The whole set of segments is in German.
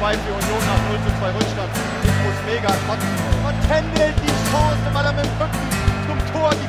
2 für Union nach 0:2 Rückstand. Ich muss mega kotzen. Und Kendall die Chance, weil er mit dem Rücken zum Tor die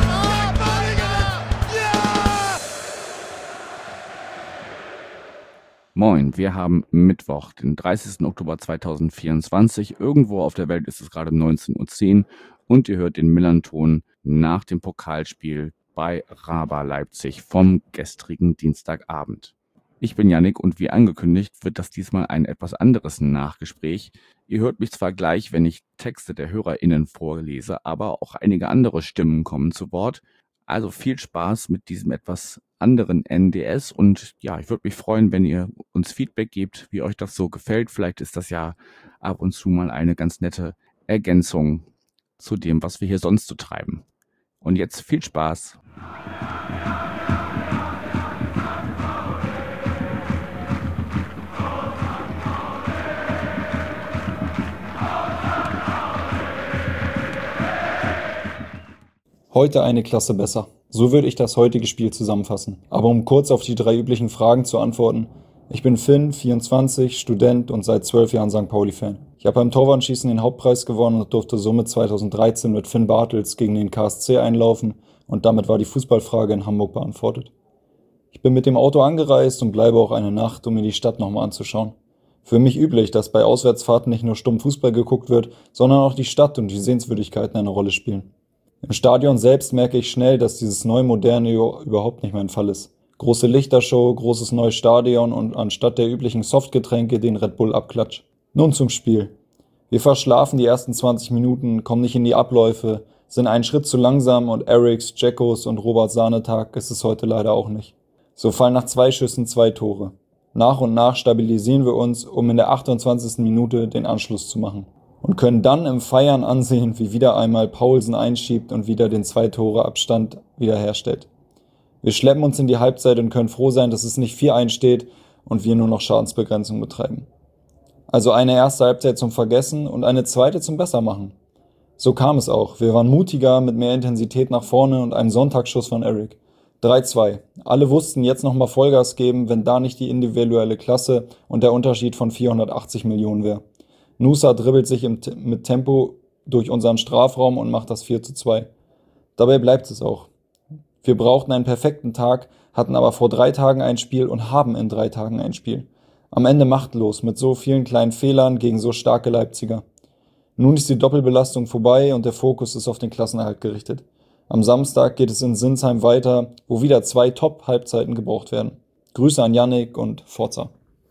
Moin, wir haben Mittwoch, den 30. Oktober 2024. Irgendwo auf der Welt ist es gerade 19:10 Uhr und ihr hört den Millern-Ton nach dem Pokalspiel bei RABA Leipzig vom gestrigen Dienstagabend. Ich bin Yannick und wie angekündigt wird das diesmal ein etwas anderes Nachgespräch. Ihr hört mich zwar gleich, wenn ich Texte der HörerInnen vorlese, aber auch einige andere Stimmen kommen zu Wort. Also viel Spaß mit diesem etwas anderen NDS und ja, ich würde mich freuen, wenn ihr uns Feedback gebt, wie euch das so gefällt. Vielleicht ist das ja ab und zu mal eine ganz nette Ergänzung zu dem, was wir hier sonst so treiben. Und jetzt viel Spaß. Heute eine Klasse besser. So würde ich das heutige Spiel zusammenfassen. Aber um kurz auf die 3 üblichen Fragen zu antworten. Ich bin Finn, 24, Student und seit 12 Jahren St. Pauli-Fan. Ich habe beim Torwartschießen den Hauptpreis gewonnen und durfte somit 2013 mit Finn Bartels gegen den KSC einlaufen und damit war die Fußballfrage in Hamburg beantwortet. Ich bin mit dem Auto angereist und bleibe auch eine Nacht, um mir die Stadt nochmal anzuschauen. Für mich üblich, dass bei Auswärtsfahrten nicht nur stumm Fußball geguckt wird, sondern auch die Stadt und die Sehenswürdigkeiten eine Rolle spielen. Im Stadion selbst merke ich schnell, dass dieses Neu-Moderne überhaupt nicht mein Fall ist. Große Lichtershow, großes neues Stadion und anstatt der üblichen Softgetränke den Red Bull Abklatsch. Nun zum Spiel. Wir verschlafen die ersten 20 Minuten, kommen nicht in die Abläufe, sind einen Schritt zu langsam und Eriks, Jackos und Roberts Sahnetag ist es heute leider auch nicht. So fallen nach 2 Schüssen 2 Tore. Nach und nach stabilisieren wir uns, um in der 28. Minute den Anschluss zu machen. Und können dann im Feiern ansehen, wie wieder einmal Paulsen einschiebt und wieder den 2-Tore-Abstand wiederherstellt. Wir schleppen uns in die Halbzeit und können froh sein, dass es nicht 4-1 steht und wir nur noch Schadensbegrenzung betreiben. Also eine erste Halbzeit zum Vergessen und eine zweite zum Bessermachen. So kam es auch. Wir waren mutiger, mit mehr Intensität nach vorne und einem Sonntagsschuss von Erik. 3-2. Alle wussten, jetzt nochmal Vollgas geben, wenn da nicht die individuelle Klasse und der Unterschied von 480 Millionen wäre. Nusa dribbelt sich mit Tempo durch unseren Strafraum und macht das 4-2. Dabei bleibt es auch. Wir brauchten einen perfekten Tag, hatten aber vor 3 Tagen ein Spiel und haben in 3 Tagen ein Spiel. Am Ende machtlos, mit so vielen kleinen Fehlern gegen so starke Leipziger. Nun ist die Doppelbelastung vorbei und der Fokus ist auf den Klassenerhalt gerichtet. Am Samstag geht es in Sinsheim weiter, wo wieder 2 Top-Halbzeiten gebraucht werden. Grüße an Yannick und Forza.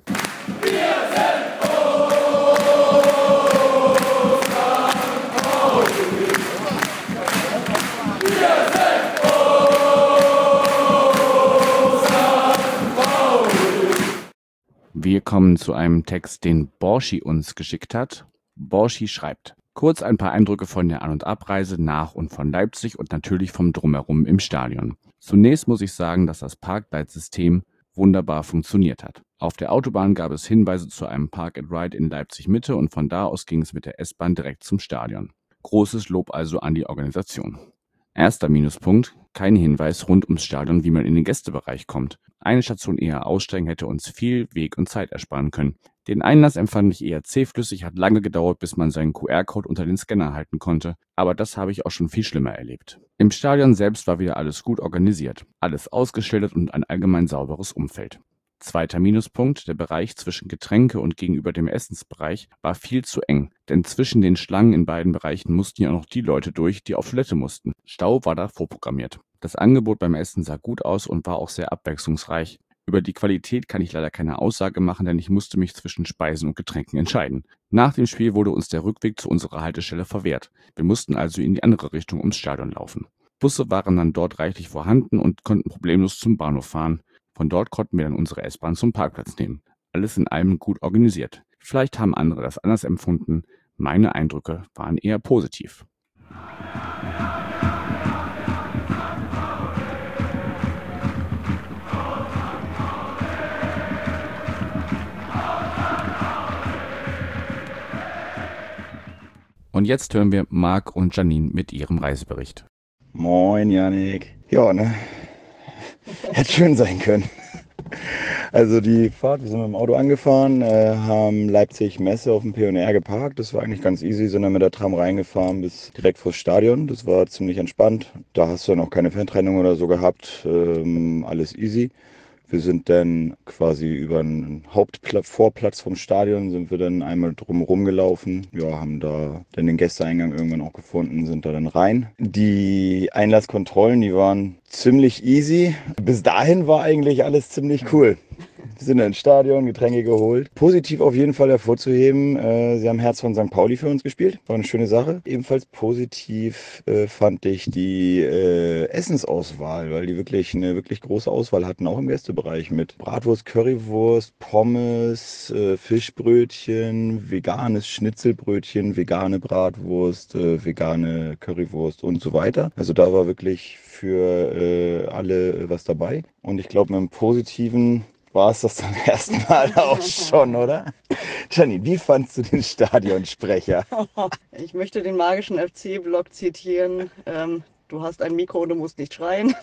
Wir kommen zu einem Text, den Borschi uns geschickt hat. Borschi schreibt: Kurz ein paar Eindrücke von der An- und Abreise nach und von Leipzig und natürlich vom Drumherum im Stadion. Zunächst muss ich sagen, dass das Parkleitsystem wunderbar funktioniert hat. Auf der Autobahn gab es Hinweise zu einem Park-and-Ride in Leipzig Mitte und von da aus ging es mit der S-Bahn direkt zum Stadion. Großes Lob also an die Organisation. Erster Minuspunkt: kein Hinweis rund ums Stadion, wie man in den Gästebereich kommt. Eine Station eher aussteigen hätte uns viel Weg und Zeit ersparen können. Den Einlass empfand ich eher zähflüssig, hat lange gedauert, bis man seinen QR-Code unter den Scanner halten konnte, aber das habe ich auch schon viel schlimmer erlebt. Im Stadion selbst war wieder alles gut organisiert, alles ausgeschildert und ein allgemein sauberes Umfeld. Zweiter Minuspunkt: der Bereich zwischen Getränke und gegenüber dem Essensbereich war viel zu eng, denn zwischen den Schlangen in beiden Bereichen mussten ja noch die Leute durch, die auf Toilette mussten. Stau war da vorprogrammiert. Das Angebot beim Essen sah gut aus und war auch sehr abwechslungsreich. Über die Qualität kann ich leider keine Aussage machen, denn ich musste mich zwischen Speisen und Getränken entscheiden. Nach dem Spiel wurde uns der Rückweg zu unserer Haltestelle verwehrt. Wir mussten also in die andere Richtung ums Stadion laufen. Busse waren dann dort reichlich vorhanden und konnten problemlos zum Bahnhof fahren. Von dort konnten wir dann unsere S-Bahn zum Parkplatz nehmen. Alles in allem gut organisiert. Vielleicht haben andere das anders empfunden. Meine Eindrücke waren eher positiv. Und jetzt hören wir Marc und Janine mit ihrem Reisebericht. Moin, Yannick. Ja, ne? Hätte schön sein können. Also die Fahrt, wir sind mit dem Auto angefahren, haben Leipzig Messe auf dem P&R geparkt. Das war eigentlich ganz easy, sind dann mit der Tram reingefahren bis direkt vors Stadion. Das war ziemlich entspannt. Da hast du dann auch keine Fantrennung oder so gehabt. Alles easy. Wir sind dann quasi über den Vorplatz vom Stadion sind wir dann einmal drumherum gelaufen. Ja, haben da dann den Gästeeingang irgendwann auch gefunden, sind da dann rein. Die Einlasskontrollen, die waren ziemlich easy. Bis dahin war eigentlich alles ziemlich cool. Wir sind ins Stadion, Getränke geholt. Positiv auf jeden Fall hervorzuheben, sie haben Herz von St. Pauli für uns gespielt. War eine schöne Sache. Ebenfalls positiv fand ich die Essensauswahl, weil die wirklich eine wirklich große Auswahl hatten, auch im Gästebereich mit Bratwurst, Currywurst, Pommes, Fischbrötchen, veganes Schnitzelbrötchen, vegane Bratwurst, vegane Currywurst und so weiter. Also da war wirklich für alle was dabei. Und ich glaube, mit dem Positiven war es das zum ersten Mal auch schon, oder? Janine, wie fandst du den Stadionsprecher? Ich möchte den magischen FC-Blog zitieren. Du hast ein Mikro und du musst nicht schreien.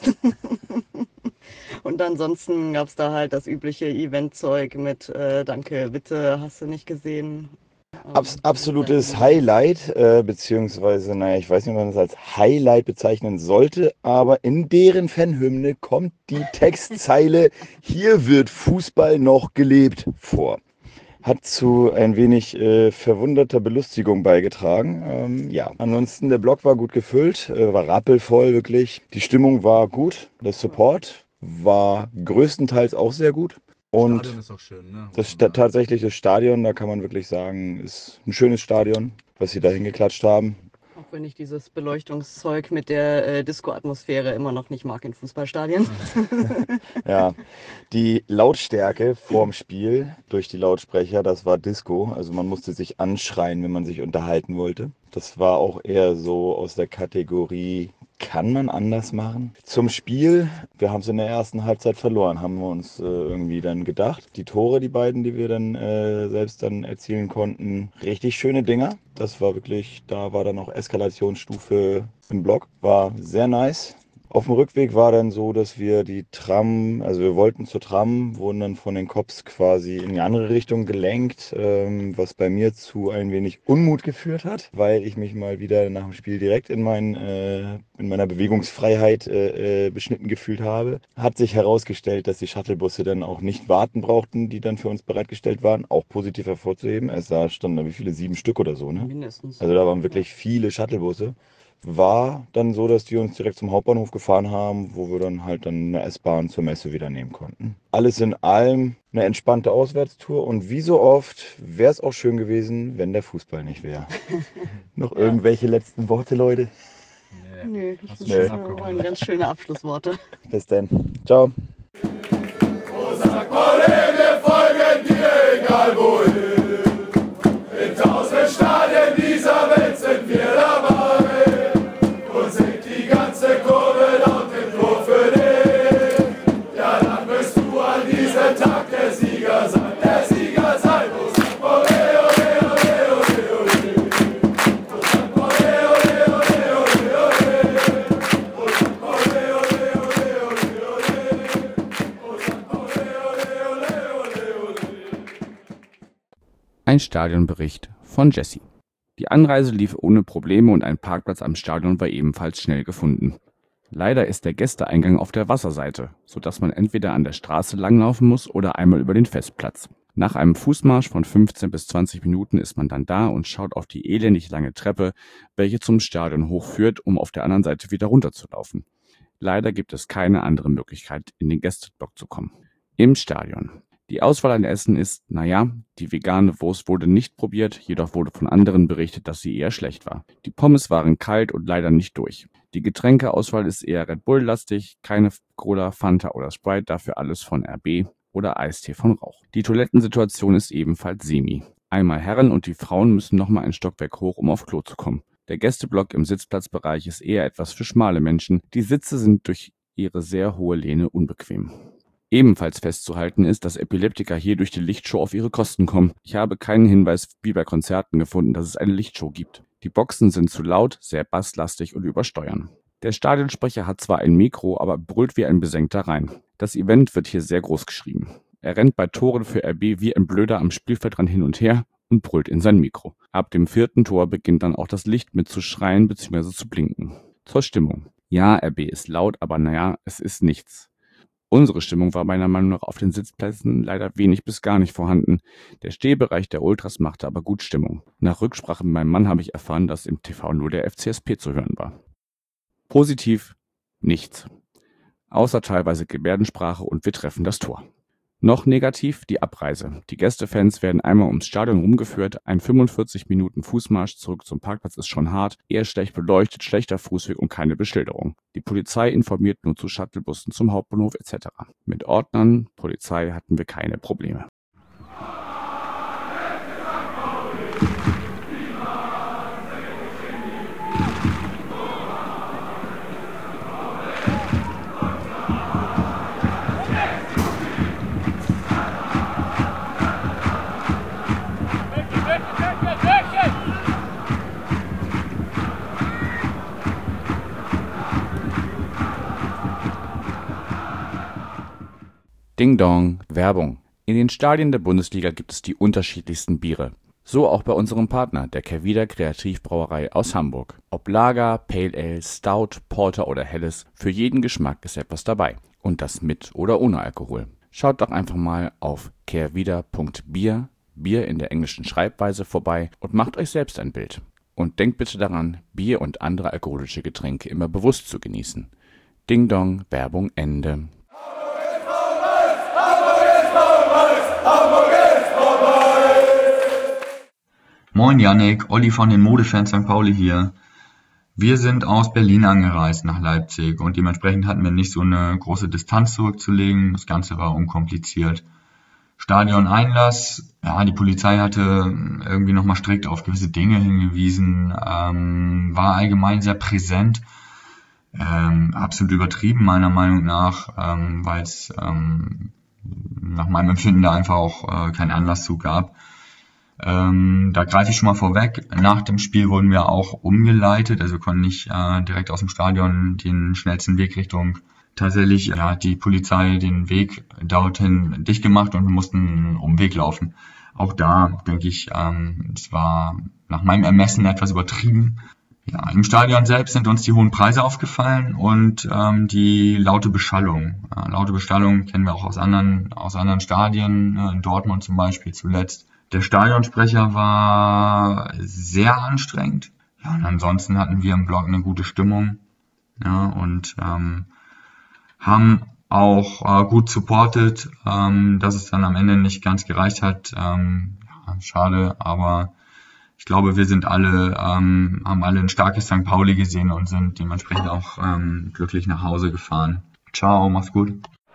Und ansonsten gab es da halt das übliche Eventzeug mit Danke, bitte, hast du nicht gesehen. Absolutes Highlight, beziehungsweise, naja, ich weiß nicht, ob man das als Highlight bezeichnen sollte, aber in deren Fanhymne kommt die Textzeile Hier wird Fußball noch gelebt vor. Hat zu ein wenig verwunderter Belustigung beigetragen. Ja, ansonsten der Block war gut gefüllt, war rappelvoll wirklich. Die Stimmung war gut, der Support war größtenteils auch sehr gut. Und Stadion ist auch schön, ne? tatsächlich das Stadion, da kann man wirklich sagen, ist ein schönes Stadion, was sie da hingeklatscht haben. Auch wenn ich dieses Beleuchtungszeug mit der Disco-Atmosphäre immer noch nicht mag in Fußballstadien. Ja, die Lautstärke vorm Spiel durch die Lautsprecher, das war Disco. Also man musste sich anschreien, wenn man sich unterhalten wollte. Das war auch eher so aus der Kategorie, kann man anders machen? Zum Spiel, wir haben es in der ersten Halbzeit verloren, haben wir uns irgendwie dann gedacht. Die Tore, die beiden, die wir dann selbst dann erzielen konnten, richtig schöne Dinger. Das war wirklich, da war dann auch Eskalationsstufe im Block. War sehr nice. Auf dem Rückweg war dann so, dass wir die Tram, also wir wollten zur Tram, wurden dann von den Cops quasi in die andere Richtung gelenkt, was bei mir zu ein wenig Unmut geführt hat, weil ich mich mal wieder nach dem Spiel direkt in meiner Bewegungsfreiheit beschnitten gefühlt habe. Hat sich herausgestellt, dass die Shuttlebusse dann auch nicht warten brauchten, die dann für uns bereitgestellt waren, auch positiv hervorzuheben. Da standen da wie viele, 7 Stück oder so, ne? Mindestens. Also da waren wirklich viele Shuttlebusse. War dann so, dass die uns direkt zum Hauptbahnhof gefahren haben, wo wir dann halt dann eine S-Bahn zur Messe wieder nehmen konnten. Alles in allem eine entspannte Auswärtstour und wie so oft wäre es auch schön gewesen, wenn der Fußball nicht wäre. Noch irgendwelche letzten Worte, Leute? Nö, Hast das du schön sind abgerundet. ganz schöne Abschlussworte. Bis dann. Ciao. Wir folgen dir, egal wohin. In 1000 Stadien dieser Welt sind wir dabei. Und singt die ganze Kurve laut im Chor für dich. Ja, dann wirst du an diesem Tag der Sieger sein. Der Sieger sein muss. Ole, ole, ole, ole, ole. Ole, ole, ole, ole, ole. Ole, ole, ole, ole, ole. Ein Stadionbericht von Jesse. Die Anreise lief ohne Probleme und ein Parkplatz am Stadion war ebenfalls schnell gefunden. Leider ist der Gästeeingang auf der Wasserseite, sodass man entweder an der Straße langlaufen muss oder einmal über den Festplatz. Nach einem Fußmarsch von 15 bis 20 Minuten ist man dann da und schaut auf die elendig lange Treppe, welche zum Stadion hochführt, um auf der anderen Seite wieder runterzulaufen. Leider gibt es keine andere Möglichkeit, in den Gästeblock zu kommen. Im Stadion. Die Auswahl an Essen ist, die vegane Wurst wurde nicht probiert, jedoch wurde von anderen berichtet, dass sie eher schlecht war. Die Pommes waren kalt und leider nicht durch. Die Getränkeauswahl ist eher Red Bull-lastig, keine Cola, Fanta oder Sprite, dafür alles von RB oder Eistee von Rauch. Die Toilettensituation ist ebenfalls semi. Einmal Herren und die Frauen müssen nochmal ein Stockwerk hoch, um auf Klo zu kommen. Der Gästeblock im Sitzplatzbereich ist eher etwas für schmale Menschen. Die Sitze sind durch ihre sehr hohe Lehne unbequem. Ebenfalls festzuhalten ist, dass Epileptiker hier durch die Lichtshow auf ihre Kosten kommen. Ich habe keinen Hinweis wie bei Konzerten gefunden, dass es eine Lichtshow gibt. Die Boxen sind zu laut, sehr basslastig und übersteuern. Der Stadionsprecher hat zwar ein Mikro, aber brüllt wie ein Besenkter rein. Das Event wird hier sehr groß geschrieben. Er rennt bei Toren für RB wie ein Blöder am Spielfeldrand hin und her und brüllt in sein Mikro. Ab dem 4. Tor beginnt dann auch das Licht mit zu schreien bzw. zu blinken. Zur Stimmung. Ja, RB ist laut, aber naja, es ist nichts. Unsere Stimmung war meiner Meinung nach auf den Sitzplätzen leider wenig bis gar nicht vorhanden. Der Stehbereich der Ultras machte aber gut Stimmung. Nach Rücksprache mit meinem Mann habe ich erfahren, dass im TV nur der FCSP zu hören war. Positiv nichts. Außer teilweise Gebärdensprache und wir treffen das Tor. Noch negativ die Abreise. Die Gästefans werden einmal ums Stadion rumgeführt. Ein 45 Minuten Fußmarsch zurück zum Parkplatz ist schon hart. Eher schlecht beleuchtet, schlechter Fußweg und keine Beschilderung. Die Polizei informiert nur zu Shuttlebussen zum Hauptbahnhof etc. Mit Ordnern, Polizei hatten wir keine Probleme. Ding Dong, Werbung. In den Stadien der Bundesliga gibt es die unterschiedlichsten Biere. So auch bei unserem Partner, der Kehrwieder Kreativbrauerei aus Hamburg. Ob Lager, Pale Ale, Stout, Porter oder Helles, für jeden Geschmack ist etwas dabei. Und das mit oder ohne Alkohol. Schaut doch einfach mal auf kehrwieder.bier, Bier in der englischen Schreibweise, vorbei und macht euch selbst ein Bild. Und denkt bitte daran, Bier und andere alkoholische Getränke immer bewusst zu genießen. Ding Dong, Werbung Ende. Moin Yannick, Olli von den Modefans St. Pauli hier. Wir sind aus Berlin angereist nach Leipzig und dementsprechend hatten wir nicht so eine große Distanz zurückzulegen. Das Ganze war unkompliziert. Stadion-Einlass, ja, die Polizei hatte irgendwie nochmal strikt auf gewisse Dinge hingewiesen, war allgemein sehr präsent. Absolut übertrieben meiner Meinung nach, weil es nach meinem Empfinden da einfach auch keinen Anlass zu gab. Da greife ich schon mal vorweg. Nach dem Spiel wurden wir auch umgeleitet, also wir konnten nicht direkt aus dem Stadion den schnellsten Weg Richtung. Tatsächlich hat die Polizei den Weg dorthin dicht gemacht und wir mussten einen Umweg laufen. Auch da denke ich, es war nach meinem Ermessen etwas übertrieben. Ja, im Stadion selbst sind uns die hohen Preise aufgefallen und die laute Beschallung. Laute Beschallung kennen wir auch aus anderen Stadien, in Dortmund zum Beispiel zuletzt. Der Stadionsprecher war sehr anstrengend. Ja, und ansonsten hatten wir im Block eine gute Stimmung. Ja, und haben auch gut supportet, dass es dann am Ende nicht ganz gereicht hat. Ja, schade, aber ich glaube, wir sind alle, haben alle ein starkes St. Pauli gesehen und sind dementsprechend auch glücklich nach Hause gefahren. Ciao, mach's gut.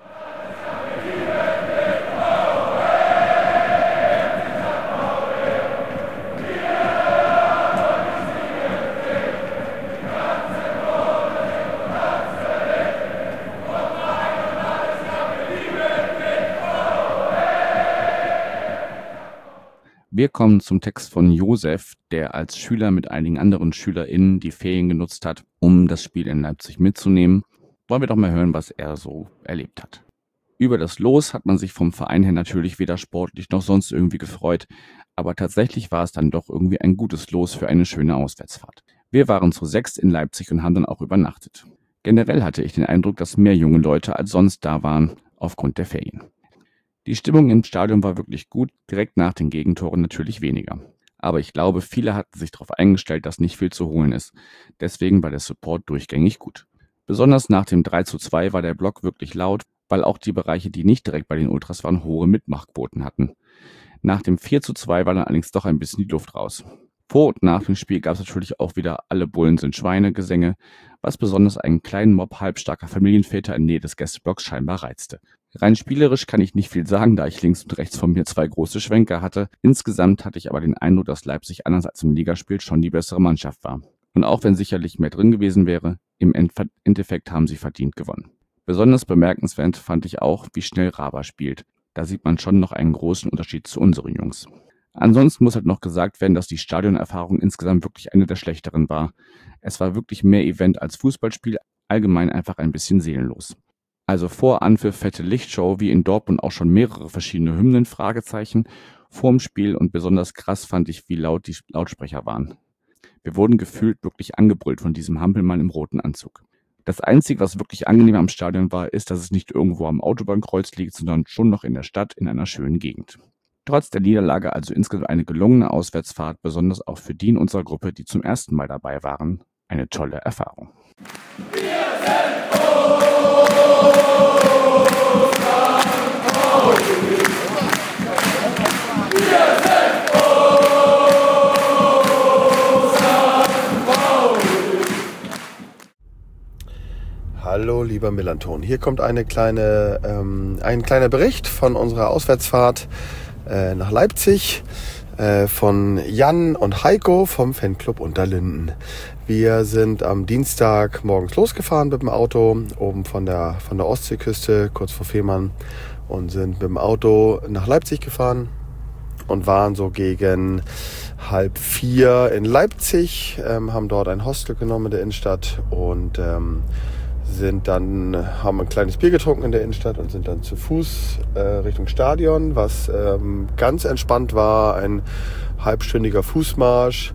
Wir kommen zum Text von Josef, der als Schüler mit einigen anderen SchülerInnen die Ferien genutzt hat, um das Spiel in Leipzig mitzunehmen. Wollen wir doch mal hören, was er so erlebt hat. Über das Los hat man sich vom Verein her natürlich weder sportlich noch sonst irgendwie gefreut, aber tatsächlich war es dann doch irgendwie ein gutes Los für eine schöne Auswärtsfahrt. Wir waren zu 6 in Leipzig und haben dann auch übernachtet. Generell hatte ich den Eindruck, dass mehr junge Leute als sonst da waren, aufgrund der Ferien. Die Stimmung im Stadion war wirklich gut, direkt nach den Gegentoren natürlich weniger. Aber ich glaube, viele hatten sich darauf eingestellt, dass nicht viel zu holen ist. Deswegen war der Support durchgängig gut. Besonders nach dem 3:2 war der Block wirklich laut, weil auch die Bereiche, die nicht direkt bei den Ultras waren, hohe Mitmachquoten hatten. Nach dem 4:2 war dann allerdings doch ein bisschen die Luft raus. Vor und nach dem Spiel gab es natürlich auch wieder "Alle Bullen sind Schweine"-Gesänge, was besonders einen kleinen Mob halbstarker Familienväter in Nähe des Gästeblocks scheinbar reizte. Rein spielerisch kann ich nicht viel sagen, da ich links und rechts von mir 2 große Schwenker hatte. Insgesamt hatte ich aber den Eindruck, dass Leipzig anders als im Ligaspiel schon die bessere Mannschaft war. Und auch wenn sicherlich mehr drin gewesen wäre, im Endeffekt haben sie verdient gewonnen. Besonders bemerkenswert fand ich auch, wie schnell Raba spielt. Da sieht man schon noch einen großen Unterschied zu unseren Jungs. Ansonsten muss halt noch gesagt werden, dass die Stadionerfahrung insgesamt wirklich eine der schlechteren war. Es war wirklich mehr Event als Fußballspiel, allgemein einfach ein bisschen seelenlos. Also vor Anpfiff fette Lichtshow, wie in Dortmund auch schon mehrere verschiedene Hymnen, Fragezeichen, vorm Spiel, und besonders krass fand ich, wie laut die Lautsprecher waren. Wir wurden gefühlt wirklich angebrüllt von diesem Hampelmann im roten Anzug. Das Einzige, was wirklich angenehm am Stadion war, ist, dass es nicht irgendwo am Autobahnkreuz liegt, sondern schon noch in der Stadt in einer schönen Gegend. Trotz der Niederlage also insgesamt eine gelungene Auswärtsfahrt, besonders auch für die in unserer Gruppe, die zum ersten Mal dabei waren, eine tolle Erfahrung. Hallo lieber Melanton, hier kommt ein kleiner Bericht von unserer Auswärtsfahrt nach Leipzig von Jan und Heiko vom Fanclub Unterlinden. Wir sind am Dienstag morgens losgefahren mit dem Auto oben von der Ostseeküste kurz vor Fehmarn und sind mit dem Auto nach Leipzig gefahren und waren so gegen 3:30 in Leipzig, haben dort ein Hostel genommen in der Innenstadt und haben ein kleines Bier getrunken in der Innenstadt und sind dann zu Fuß Richtung Stadion, was ganz entspannt war, ein halbstündiger Fußmarsch,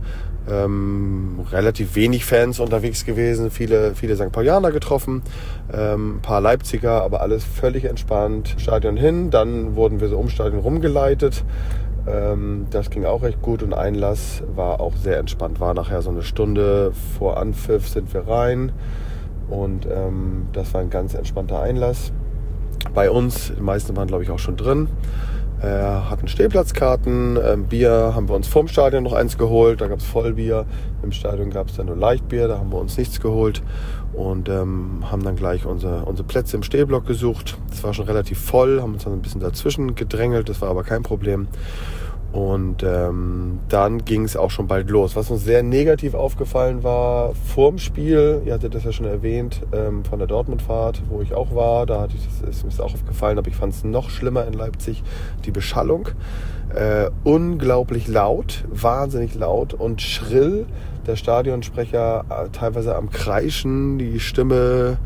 relativ wenig Fans unterwegs gewesen, viele St. Paulianer getroffen, ein paar Leipziger, aber alles völlig entspannt. Stadion hin, dann wurden wir so ums Stadion rumgeleitet, das ging auch recht gut und Einlass war auch sehr entspannt, war nachher so eine Stunde vor Anpfiff sind wir rein. Und das war ein ganz entspannter Einlass. Bei uns, die meisten waren glaube ich auch schon drin, hatten Stehplatzkarten, Bier haben wir uns vorm Stadion noch eins geholt, da gab es Vollbier, im Stadion gab es dann nur Leichtbier, da haben wir uns nichts geholt und haben dann gleich unsere Plätze im Stehblock gesucht. Das war schon relativ voll, haben uns dann ein bisschen dazwischen gedrängelt, das war aber kein Problem. Und dann ging es auch schon bald los. Was uns sehr negativ aufgefallen war vorm Spiel, ihr hattet das ja schon erwähnt, von der Dortmund-Fahrt, wo ich auch war, ist mir auch aufgefallen, aber ich fand es noch schlimmer in Leipzig, die Beschallung. Unglaublich laut, wahnsinnig laut und schrill. Der Stadionsprecher teilweise am Kreischen, die Stimme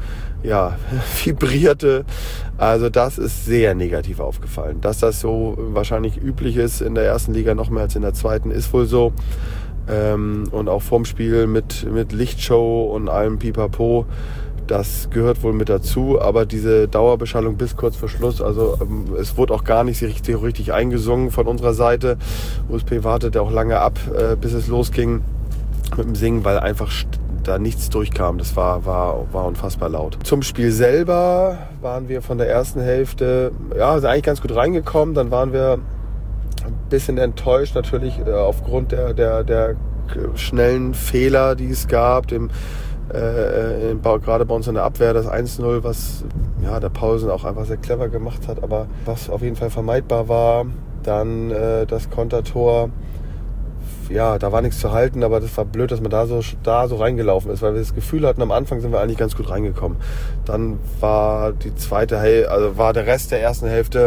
vibrierte. Also das ist sehr negativ aufgefallen. Dass das so wahrscheinlich üblich ist in der ersten Liga noch mehr als in der zweiten, ist wohl so. Und auch vorm Spiel mit Lichtshow und allem Pipapo, das gehört wohl mit dazu. Aber diese Dauerbeschallung bis kurz vor Schluss, also es wurde auch gar nicht richtig eingesungen von unserer Seite. USP wartete auch lange ab, bis es losging mit dem Singen, weil einfach da nichts durchkam. Das war unfassbar laut. Zum Spiel selber waren wir von der ersten Hälfte, sind eigentlich ganz gut reingekommen. Dann waren wir ein bisschen enttäuscht natürlich aufgrund der schnellen Fehler, die es gab. Gerade bei uns in der Abwehr das 1-0, was der Paulsen auch einfach sehr clever gemacht hat, aber was auf jeden Fall vermeidbar war. Dann das Kontertor. Da war nichts zu halten, aber das war blöd, dass man da so reingelaufen ist, weil wir das Gefühl hatten, am Anfang sind wir eigentlich ganz gut reingekommen. Dann war war der Rest der ersten Hälfte,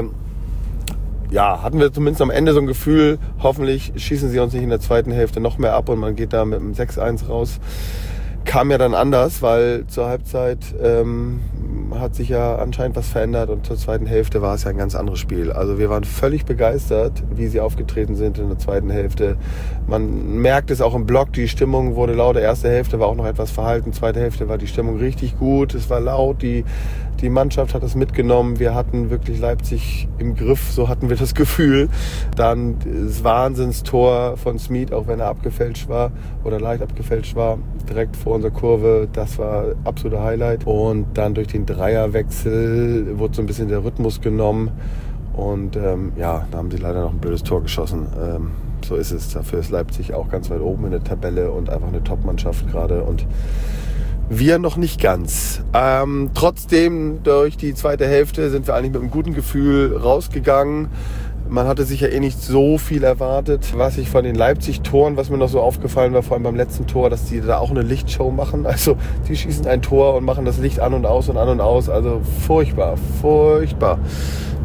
hatten wir zumindest am Ende so ein Gefühl, hoffentlich schießen sie uns nicht in der zweiten Hälfte noch mehr ab und man geht da mit einem 6-1 raus. Kam ja dann anders, weil zur Halbzeit hat sich ja anscheinend was verändert und zur zweiten Hälfte war es ja ein ganz anderes Spiel. Also wir waren völlig begeistert, wie sie aufgetreten sind in der zweiten Hälfte. Man merkt es auch im Block, die Stimmung wurde lauter. Erste Hälfte war auch noch etwas verhalten, zweite Hälfte war die Stimmung richtig gut, es war laut, die Mannschaft hat es mitgenommen, wir hatten wirklich Leipzig im Griff, so hatten wir das Gefühl. Dann das Wahnsinnstor von Smith, auch wenn er abgefälscht war oder leicht abgefälscht war, direkt vor unserer Kurve, das war absoluter Highlight. Und dann durch den Dreierwechsel wurde so ein bisschen der Rhythmus genommen und da haben sie leider noch ein blödes Tor geschossen. So ist es, dafür ist Leipzig auch ganz weit oben in der Tabelle und einfach eine Top-Mannschaft gerade und wir noch nicht ganz. Trotzdem, durch die zweite Hälfte sind wir eigentlich mit einem guten Gefühl rausgegangen. Man hatte sich ja nicht so viel erwartet. Was ich von den Leipzig-Toren, was mir noch so aufgefallen war, vor allem beim letzten Tor, dass die da auch eine Lichtshow machen. Also die schießen ein Tor und machen das Licht an und aus und an und aus. Also furchtbar.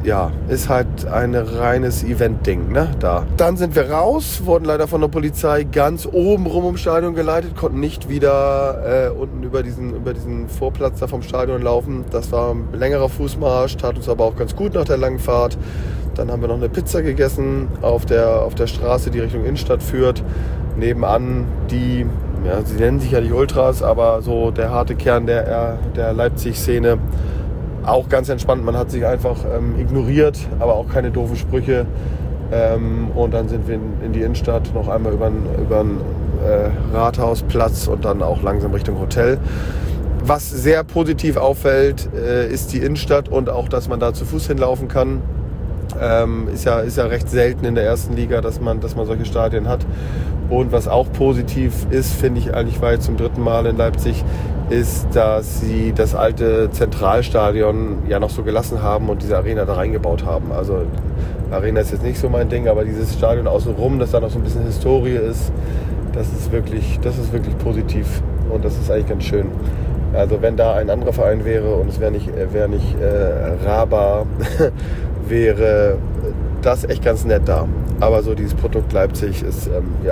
ja, ist halt ein reines Event-Ding, ne, da. Dann sind wir raus, wurden leider von der Polizei ganz oben rum ums Stadion geleitet, konnten nicht wieder unten über diesen Vorplatz da vom Stadion laufen. Das war ein längerer Fußmarsch, tat uns aber auch ganz gut nach der langen Fahrt. Dann haben wir noch eine Pizza gegessen auf der Straße, die Richtung Innenstadt führt. Nebenan die, ja, sie nennen sich ja nicht Ultras, aber so der harte Kern der Leipzig-Szene. Auch ganz entspannt, man hat sich einfach ignoriert, aber auch keine doofen Sprüche. Und dann sind wir in die Innenstadt, noch einmal über den Rathausplatz und dann auch langsam Richtung Hotel. Was sehr positiv auffällt, ist die Innenstadt und auch, dass man da zu Fuß hinlaufen kann. Ist ja recht selten in der ersten Liga, dass man solche Stadien hat. Und was auch positiv ist, finde ich eigentlich, war ich zum 3. Mal in Leipzig, ist, dass sie das alte Zentralstadion ja noch so gelassen haben und diese Arena da reingebaut haben. Also Arena ist jetzt nicht so mein Ding, aber dieses Stadion außenrum, das da noch so ein bisschen Historie ist, das ist wirklich positiv und das ist eigentlich ganz schön. Also wenn da ein anderer Verein wäre und es wäre nicht Raba, wäre das echt ganz nett da. Aber so dieses Produkt Leipzig ist,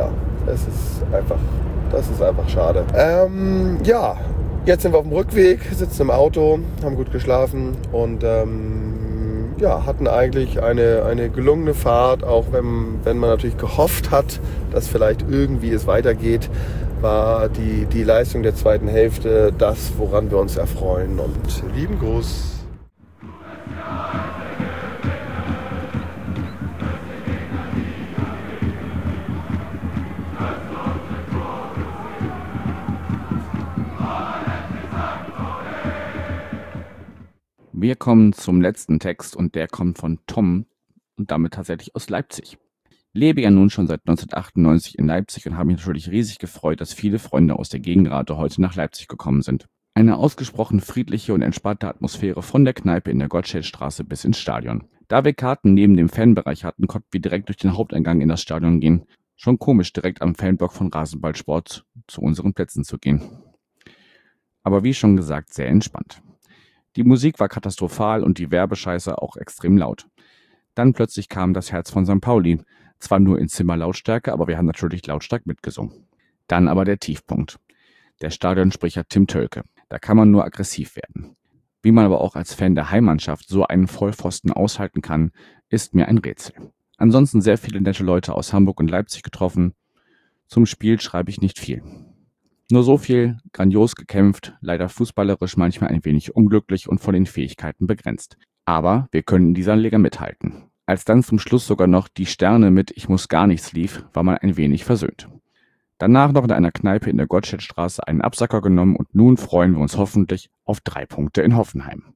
das ist einfach schade. Jetzt sind wir auf dem Rückweg, sitzen im Auto, haben gut geschlafen und hatten eigentlich eine gelungene Fahrt, auch wenn man natürlich gehofft hat, dass vielleicht irgendwie es weitergeht, war die Leistung der zweiten Hälfte das, woran wir uns erfreuen. Und lieben Gruß. Wir kommen zum letzten Text und der kommt von Tom und damit tatsächlich aus Leipzig. Lebe ja nun schon seit 1998 in Leipzig und habe mich natürlich riesig gefreut, dass viele Freunde aus der Gegengrade heute nach Leipzig gekommen sind. Eine ausgesprochen friedliche und entspannte Atmosphäre von der Kneipe in der Gottschedstraße bis ins Stadion. Da wir Karten neben dem Fanbereich hatten, konnten wir direkt durch den Haupteingang in das Stadion gehen. Schon komisch, direkt am Fanblock von Rasenballsport zu unseren Plätzen zu gehen. Aber wie schon gesagt, sehr entspannt. Die Musik war katastrophal und die Werbescheiße auch extrem laut. Dann plötzlich kam das Herz von St. Pauli. Zwar nur in Zimmerlautstärke, aber wir haben natürlich lautstark mitgesungen. Dann aber der Tiefpunkt. Der Stadionsprecher Tim Tölke. Da kann man nur aggressiv werden. Wie man aber auch als Fan der Heimmannschaft so einen Vollpfosten aushalten kann, ist mir ein Rätsel. Ansonsten sehr viele nette Leute aus Hamburg und Leipzig getroffen. Zum Spiel schreibe ich nicht viel. Nur so viel, grandios gekämpft, leider fußballerisch manchmal ein wenig unglücklich und von den Fähigkeiten begrenzt. Aber wir können in dieser Liga mithalten. Als dann zum Schluss sogar noch die Sterne mit Ich muss gar nichts lief, war man ein wenig versöhnt. Danach noch in einer Kneipe in der Gottschedstraße einen Absacker genommen und nun freuen wir uns hoffentlich auf 3 Punkte in Hoffenheim.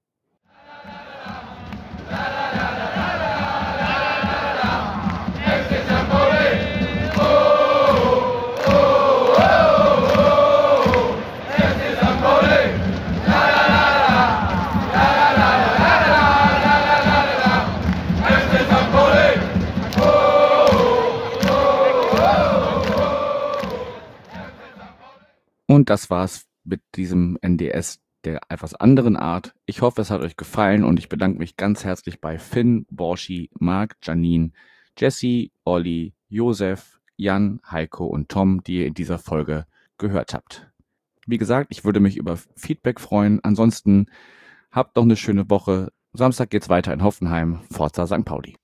Und das war's mit diesem NDS der etwas anderen Art. Ich hoffe, es hat euch gefallen und ich bedanke mich ganz herzlich bei Finn, Borschi, Marc, Janine, Jesse, Olli, Josef, Jan, Heiko und Tom, die ihr in dieser Folge gehört habt. Wie gesagt, ich würde mich über Feedback freuen. Ansonsten habt noch eine schöne Woche. Samstag geht's weiter in Hoffenheim. Forza St. Pauli.